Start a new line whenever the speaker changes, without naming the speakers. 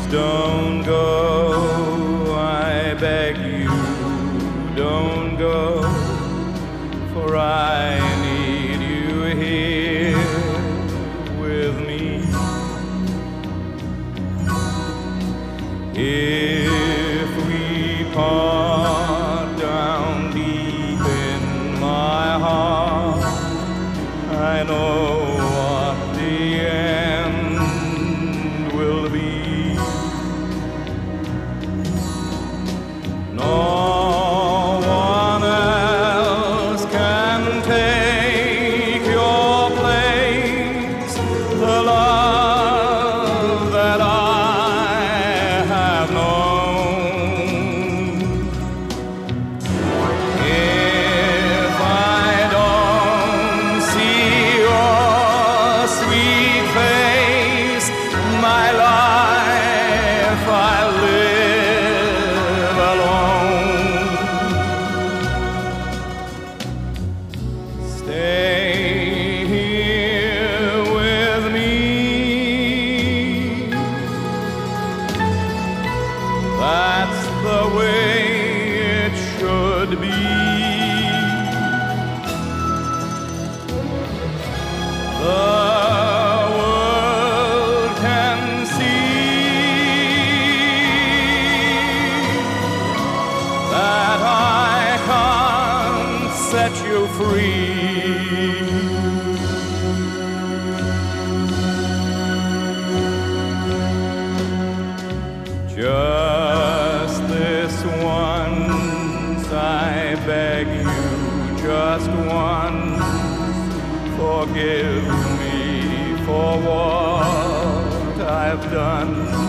don't go, I beg you, don't go, for I need you here with me. If we part down deep in my heart, I know what the end will be. No one else can take your place. The love that I have known. If I don't see your sweet face, my life I live alone. Stay here with me. That's the way it should be. The world can see that I can't set you free. Just this once, I beg you, just once, forgive me for what I've done.